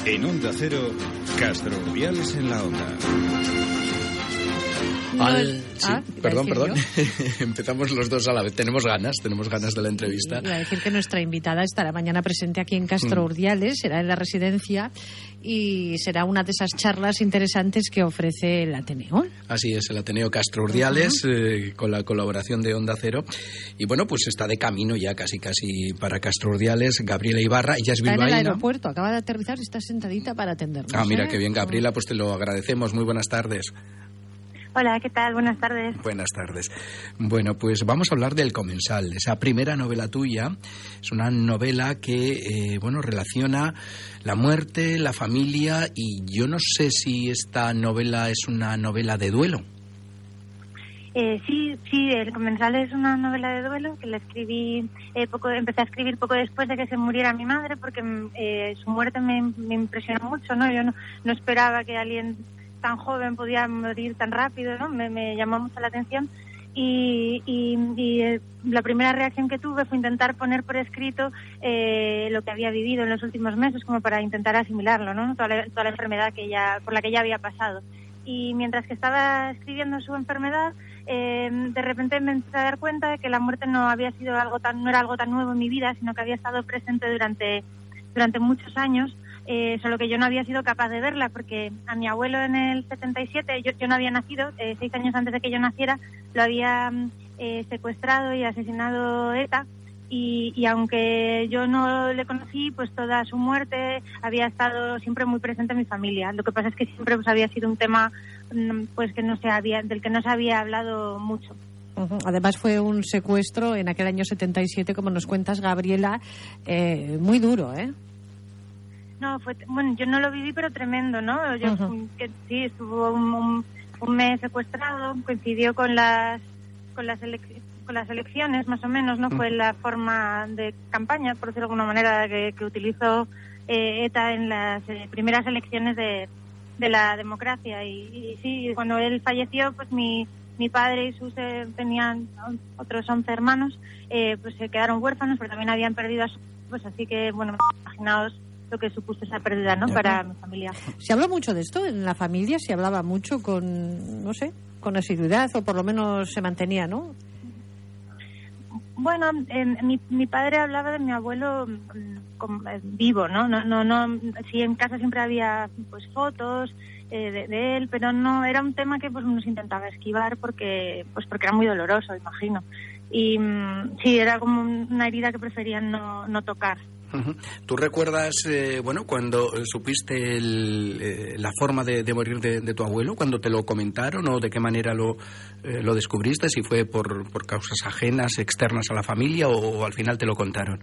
En Onda Cero, Castro Urdiales en la Onda. Perdón. Empezamos los dos a la vez. Tenemos ganas de la entrevista. Iba a decir que nuestra invitada estará mañana presente aquí en Castro Urdiales, será en la residencia y será una de esas charlas interesantes que ofrece el Ateneo. Así es, el Ateneo Castro Urdiales, con la colaboración de Onda Cero. Y bueno, pues está de camino ya casi para Castro Urdiales. Gabriela Ibarra, ella es bilbaína. Está en el aeropuerto, acaba de aterrizar y está sentadita para atendernos. Mira qué bien, Gabriela, pues te lo agradecemos. Muy buenas tardes. Hola, ¿qué tal? Buenas tardes. Buenas tardes. Bueno, pues vamos a hablar del Comensal, esa primera novela tuya. Es una novela que, relaciona la muerte, la familia, y yo no sé si esta novela es una novela de duelo. Sí, El Comensal es una novela de duelo que la escribí empecé a escribir poco después de que se muriera mi madre, porque su muerte me impresionó mucho, ¿no? Yo no esperaba que alguien tan joven podía morir tan rápido, ¿no? Me llamó mucho la atención y la primera reacción que tuve fue intentar poner por escrito lo que había vivido en los últimos meses, como para intentar asimilarlo, ¿no? Toda la enfermedad por la que ella había pasado. Y mientras que estaba escribiendo su enfermedad, de repente me empecé a dar cuenta de que la muerte no era algo tan nuevo en mi vida, sino que había estado presente durante muchos años. Solo que yo no había sido capaz de verla, porque a mi abuelo en el 77, yo no había nacido, 6 años antes de que yo naciera, lo había secuestrado y asesinado ETA, y aunque yo no le conocí, pues toda su muerte había estado siempre muy presente en mi familia. Lo que pasa es que siempre pues había sido un tema pues del que no se había hablado mucho. Además fue un secuestro en aquel año 77, como nos cuentas, Gabriela, muy duro, ¿eh? No, yo no lo viví, pero tremendo, ¿no? Sí, estuvo un mes secuestrado, coincidió con las elecciones, más o menos, ¿no? Fue la forma de campaña, por decirlo de alguna manera, que utilizó ETA en las primeras elecciones de la democracia. Y sí, cuando él falleció, pues mi padre y tenían otros 11 hermanos, pues se quedaron huérfanos, pero también habían perdido a sus hijos, así que, bueno, imaginaos lo que supuso esa pérdida, ¿no? Para mi familia. ¿Se habló mucho de esto en la familia? ¿Se hablaba mucho con asiduidad, o por lo menos se mantenía, no? Bueno, mi padre hablaba de mi abuelo vivo, ¿no? Sí, en casa siempre había pues fotos de él, pero no era un tema que pues nos intentaba esquivar porque era muy doloroso, imagino. Y sí, era como una herida que preferían no tocar. ¿Tú recuerdas, cuando supiste la forma de morir de tu abuelo, cuando te lo comentaron, o de qué manera lo descubriste? ¿Si fue por causas ajenas, externas a la familia, o al final te lo contaron?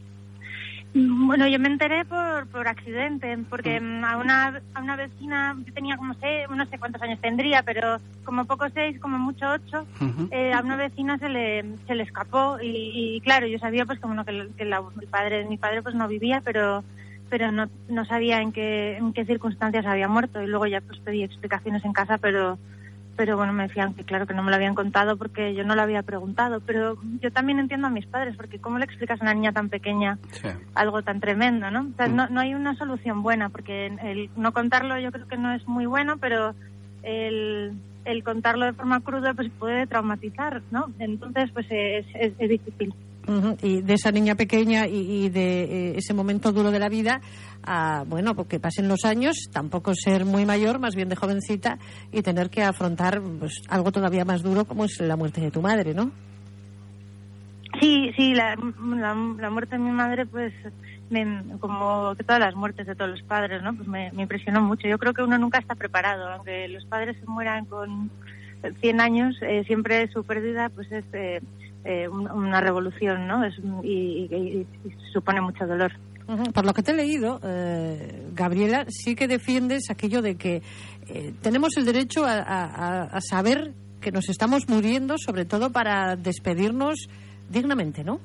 Bueno, yo me enteré por accidente, porque a una vecina, yo tenía no sé cuántos años tendría, pero como poco 6, como mucho 8, a una vecina se le escapó y claro, yo sabía pues como que mi padre pues no vivía, pero no sabía en qué circunstancias había muerto, y luego ya pues pedí explicaciones en casa, pero bueno, me decían que claro que no me lo habían contado porque yo no lo había preguntado. Pero yo también entiendo a mis padres, porque ¿cómo le explicas a una niña tan pequeña algo tan tremendo, no? O sea, no hay una solución buena, porque el no contarlo yo creo que no es muy bueno, pero el contarlo de forma cruda pues puede traumatizar, ¿no? Entonces pues es difícil. Y de esa niña pequeña y de ese momento duro de la vida, porque pasen los años, tampoco ser muy mayor, más bien de jovencita, y tener que afrontar pues algo todavía más duro como es la muerte de tu madre, ¿no? Sí, la muerte de mi madre, pues como que todas las muertes de todos los padres, ¿no? Pues me impresionó mucho. Yo creo que uno nunca está preparado, aunque los padres se mueran con 100 años, siempre su pérdida pues es una revolución, ¿no? Y supone mucho dolor. Por lo que te he leído, Gabriela, sí que defiendes aquello de que tenemos el derecho a saber que nos estamos muriendo, sobre todo para despedirnos dignamente, ¿no?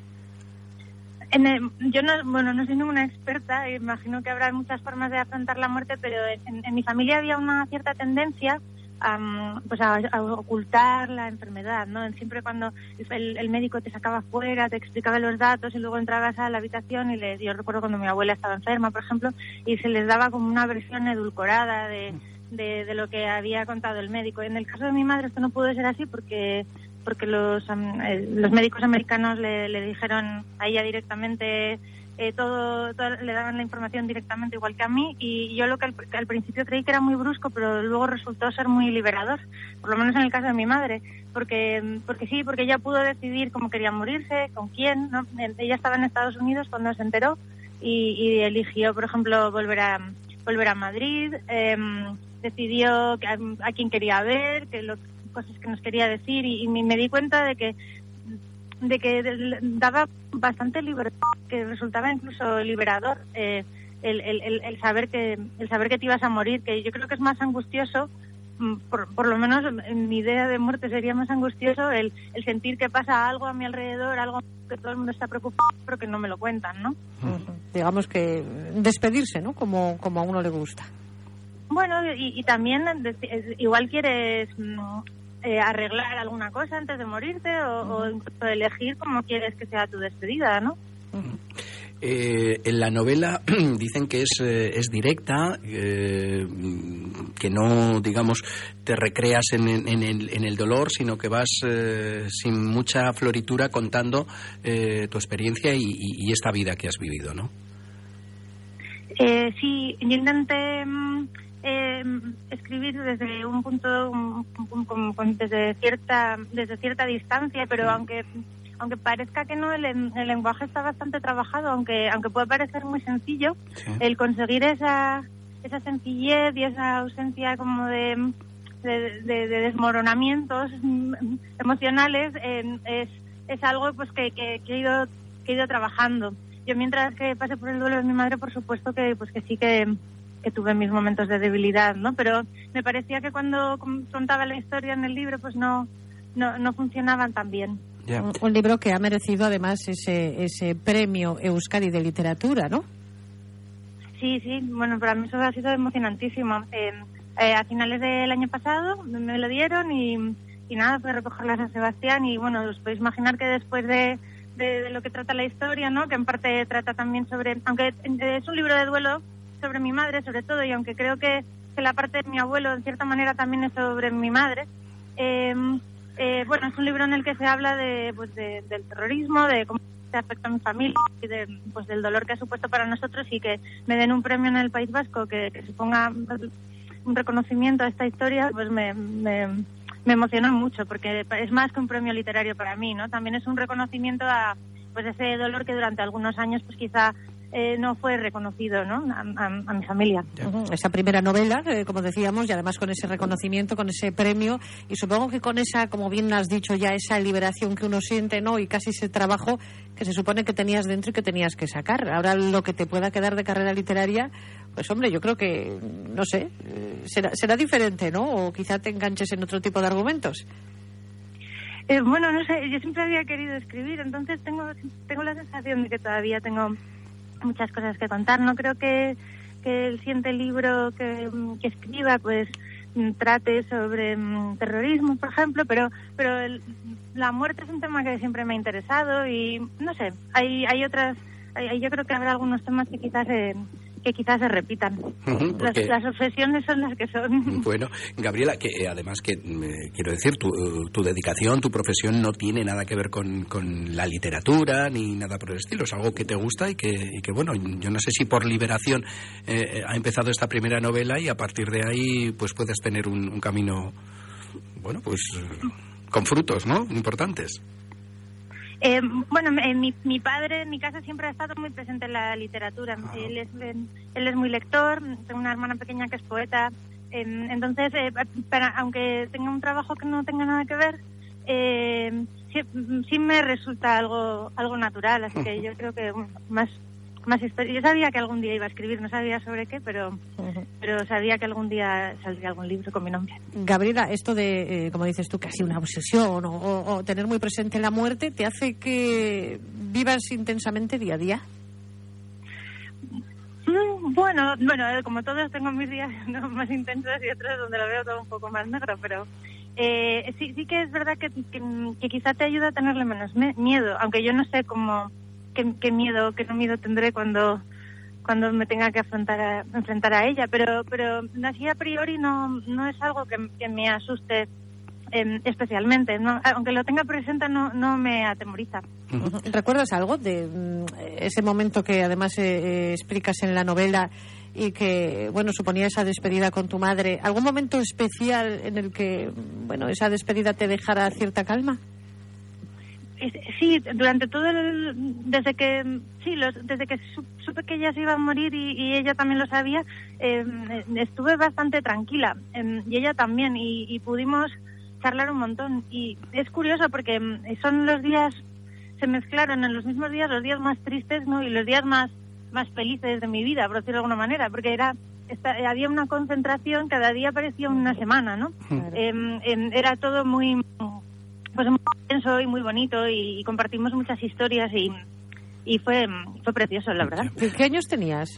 Yo no soy ninguna experta, imagino que habrá muchas formas de afrontar la muerte, pero en mi familia había una cierta tendencia a ocultar la enfermedad, ¿no? Siempre cuando el médico te sacaba fuera, te explicaba los datos y luego entrabas a la habitación y yo recuerdo cuando mi abuela estaba enferma, por ejemplo, y se les daba como una versión edulcorada de lo que había contado el médico. En el caso de mi madre esto no pudo ser así porque los médicos americanos le dijeron a ella directamente todo, le daban la información directamente igual que a mí, y yo lo que al principio creí que era muy brusco, pero luego resultó ser muy liberador, por lo menos en el caso de mi madre, porque ella pudo decidir cómo quería morirse, con quién, ¿no? Ella estaba en Estados Unidos cuando se enteró y eligió, por ejemplo, volver a Madrid, decidió a quién quería ver, cosas que nos quería decir, y me di cuenta de que daba bastante libertad, que resultaba incluso liberador el saber que te ibas a morir, que yo creo que es más angustioso, por lo menos en mi idea de muerte sería más angustioso el sentir que pasa algo a mi alrededor, algo que todo el mundo está preocupado pero que no me lo cuentan, ¿no? Digamos que despedirse, ¿no? Como a uno le gusta. Bueno, y también igual quieres arreglar alguna cosa antes de morirte o incluso elegir cómo quieres que sea tu despedida, ¿no? En la novela dicen que es directa, que no, digamos, te recreas en el dolor, sino que vas sin mucha floritura contando tu experiencia y esta vida que has vivido, ¿no? Sí, yo intenté escribir desde un punto, desde cierta distancia, pero aunque parezca que no, el lenguaje está bastante trabajado, aunque puede parecer muy sencillo, sí. El conseguir esa sencillez y esa ausencia como de desmoronamientos emocionales es algo pues que he ido trabajando. Yo mientras que pasé por el duelo de mi madre, por supuesto que sí que tuve mis momentos de debilidad, ¿no? Pero me parecía que cuando contaba la historia en el libro pues no funcionaban tan bien. Yeah. Un libro que ha merecido además ese premio Euskadi de literatura, ¿no? Sí, bueno, para mí eso ha sido emocionantísimo. A finales del año pasado me lo dieron y nada, fue recogerlo a San Sebastián y bueno, os podéis imaginar que después de lo que trata la historia, ¿no? Que en parte trata también aunque es un libro de duelo sobre mi madre sobre todo, y aunque creo que la parte de mi abuelo en cierta manera también es sobre mi madre, bueno, es un libro en el que se habla del terrorismo, de cómo se afecta a mi familia y del dolor que ha supuesto para nosotros, y que me den un premio en el País Vasco que suponga un reconocimiento a esta historia, pues me emocionó mucho, porque es más que un premio literario para mí, ¿no? También es un reconocimiento a pues ese dolor que durante algunos años pues quizá no fue reconocido, ¿no? A mi familia. Esa primera novela, como decíamos, y además con ese reconocimiento, con ese premio, y supongo que con esa, como bien has dicho ya, esa liberación que uno siente, ¿no? Y casi ese trabajo que se supone que tenías dentro y que tenías que sacar. Ahora lo que te pueda quedar de carrera literaria, pues hombre, yo creo que, no sé, será diferente, ¿no? O quizá te enganches en otro tipo de argumentos. Bueno, no sé, yo siempre había querido escribir, entonces tengo la sensación de que todavía tengo muchas cosas que contar. No creo que el siguiente libro que escriba pues trate sobre terrorismo, por ejemplo, pero la muerte es un tema que siempre me ha interesado y no sé, yo creo que habrá algunos temas que quizás se repitan. Las obsesiones son las que son. Bueno, Gabriela, que además que quiero decir, tu dedicación, tu profesión no tiene nada que ver con la literatura ni nada por el estilo. Es algo que te gusta y que bueno, yo no sé si por liberación ha empezado esta primera novela y a partir de ahí pues puedes tener un camino, bueno, pues con frutos, ¿no? Importantes. Bueno, mi padre en mi casa siempre ha estado muy presente en la literatura. Él es muy lector, tengo una hermana pequeña que es poeta. Entonces, aunque tenga un trabajo que no tenga nada que ver, sí me resulta algo natural. Así que yo creo que más historia. Yo sabía que algún día iba a escribir, no sabía sobre qué, pero sabía que algún día saldría algún libro con mi nombre. Gabriela, esto de, como dices tú, casi una obsesión o tener muy presente la muerte, ¿te hace que vivas intensamente día a día? Bueno, como todos tengo mis días, ¿no?, más intensos y otros donde lo veo todo un poco más negro, pero sí que es verdad que quizá te ayuda a tenerle menos miedo, aunque yo no sé qué miedo tendré cuando me tenga que enfrentar a ella, pero así a priori no es algo que me asuste especialmente, ¿no? Aunque lo tenga presente no me atemoriza. ¿Recuerdas algo de ese momento que además explicas en la novela y que, bueno, suponía esa despedida con tu madre? ¿Algún momento especial en el que, bueno, esa despedida te dejara cierta calma? Sí, durante todo desde que supe que ella se iba a morir y ella también lo sabía, estuve bastante tranquila, y ella también, y pudimos charlar un montón. Y es curioso porque son los días, se mezclaron en los mismos días los días más tristes, ¿no?, y los días más felices de mi vida, por decirlo de alguna manera, porque había una concentración, cada día parecía una semana, ¿no? Era todo muy intenso y muy bonito, y compartimos muchas historias y fue precioso, la verdad. ¿Qué años tenías?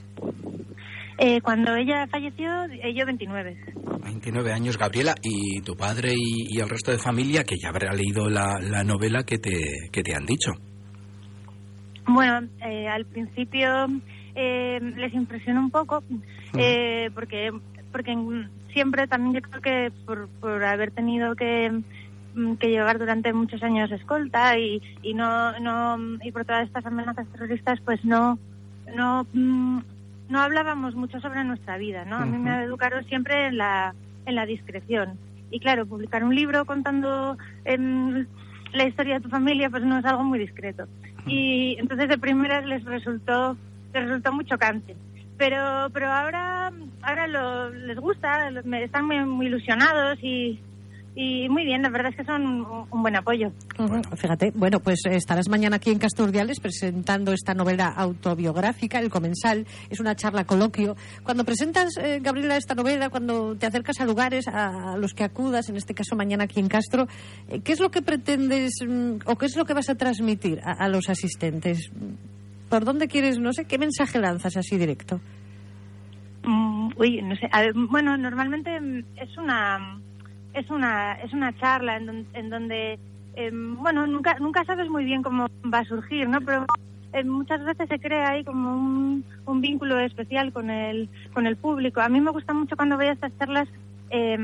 Cuando ella falleció, yo 29. 29 años, Gabriela. ¿Y tu padre y el resto de familia, que ya habrá leído la novela, que te han dicho? Bueno, al principio les impresionó un poco, porque siempre también yo creo que por haber tenido que llevar durante muchos años escolta y por todas estas amenazas terroristas, pues no hablábamos mucho sobre nuestra vida, ¿no? A mí me educaron siempre en la discreción. Y claro, publicar un libro contando la historia de tu familia, pues no es algo muy discreto. Y entonces de primeras les resultó muy chocante. Pero ahora les gusta, están muy ilusionados y muy bien, la verdad es que son un buen apoyo. Fíjate, bueno, pues estarás mañana aquí en Castro Urdiales presentando esta novela autobiográfica, El Comensal. Es una charla coloquio. Cuando presentas, Gabriela, esta novela, cuando te acercas a lugares a los que acudas, en este caso mañana aquí en Castro, ¿qué es lo que pretendes o qué es lo que vas a transmitir a los asistentes? ¿Por dónde quieres, no sé, qué mensaje lanzas así directo? No sé. Bueno, normalmente es una charla en donde nunca sabes muy bien cómo va a surgir, ¿no? Pero muchas veces se crea ahí como un vínculo especial con el público. A mí me gusta mucho cuando voy a estas charlas que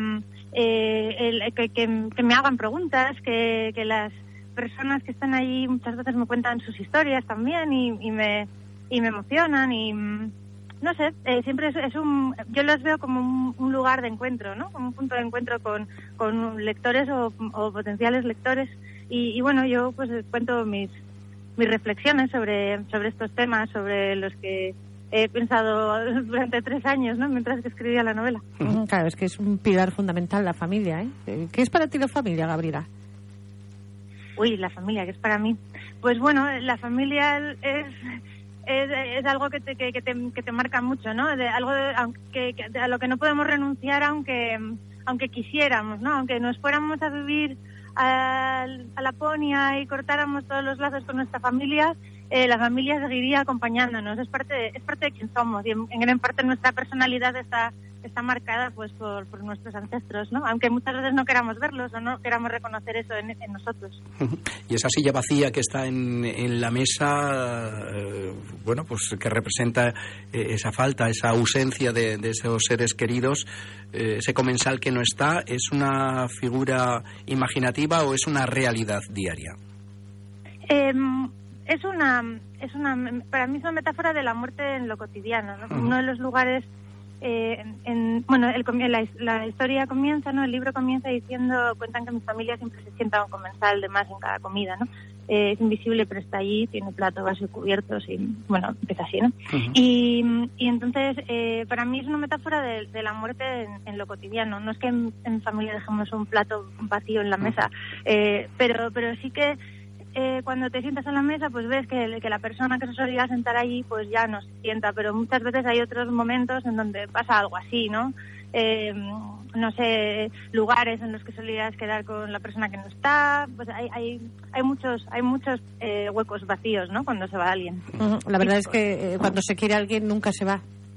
me hagan preguntas, que las personas que están allí muchas veces me cuentan sus historias también y me emocionan y no sé, siempre yo los veo como un lugar de encuentro, ¿no? Como un punto de encuentro con lectores o potenciales lectores y bueno, yo pues cuento mis reflexiones sobre estos temas, sobre los que he pensado durante 3 años, ¿no?, mientras que escribía la novela. Claro, es que es un pilar fundamental la familia, ¿eh? ¿Qué es para ti la familia, Gabriela? La familia, ¿qué es para mí? Pues bueno, la familia es algo que te marca mucho, ¿no? De algo a lo que no podemos renunciar aunque quisiéramos, ¿no? Aunque nos fuéramos a vivir a Laponia y cortáramos todos los lazos con nuestra familia, la familia seguiría acompañándonos. Es parte de quien somos y en gran parte nuestra personalidad está marcada pues por nuestros ancestros, ¿no? Aunque muchas veces no queramos verlos o no queramos reconocer eso en nosotros. Y esa silla vacía que está en la mesa, bueno, pues que representa esa falta, esa ausencia de esos seres queridos, ese comensal que no está, ¿es una figura imaginativa o es una realidad diaria? Para mí es una metáfora de la muerte en lo cotidiano, ¿no? Uno de los lugares la historia comienza, ¿no? El libro comienza cuentan que mi familia siempre se sienta un comensal de más en cada comida, ¿no? Es invisible pero está allí, tiene plato, vaso y cubiertos y, bueno, empieza así, ¿no? Y entonces, para mí es una metáfora de la muerte en lo cotidiano. No es que en mi familia dejemos un plato vacío en la mesa, pero sí que cuando te sientas en la mesa, pues ves que la persona que se solía sentar allí, pues ya no se sienta, pero muchas veces hay otros momentos en donde pasa algo así, ¿no? No sé, lugares en los que solías quedar con la persona que no está, pues hay muchos huecos vacíos, ¿no? Cuando se va alguien. La verdad es que cuando se quiere a alguien nunca se va.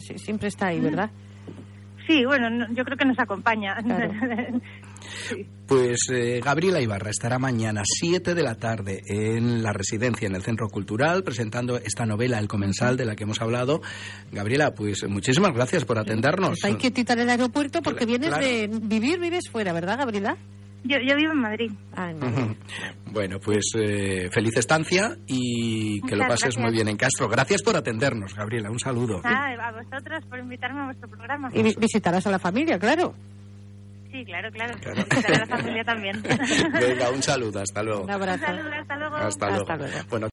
sí, siempre está ahí, ¿verdad? Sí, bueno, yo creo que nos acompaña. Claro. Sí. Pues Gabriela Ibarra estará mañana 7 de la tarde en la Residencia, en el Centro Cultural, presentando esta novela El Comensal de la que hemos hablado. Gabriela, pues muchísimas gracias por atendernos. Está ahí quietita en el aeropuerto porque vienes Claro. de vives fuera, ¿verdad, Gabriela? Yo vivo en Madrid. Ah, en Madrid. Bueno, pues feliz estancia y que lo Muchas pases gracias. muy bien en Castro. Gracias por atendernos, Gabriela. Un saludo. A vosotros por invitarme a vuestro programa. Y visitarás a la familia, claro. Sí, claro. Visitar a la familia también. Venga, un saludo. Hasta luego. Un abrazo. Un saludo, hasta luego. Hasta luego. Hasta luego. Bueno,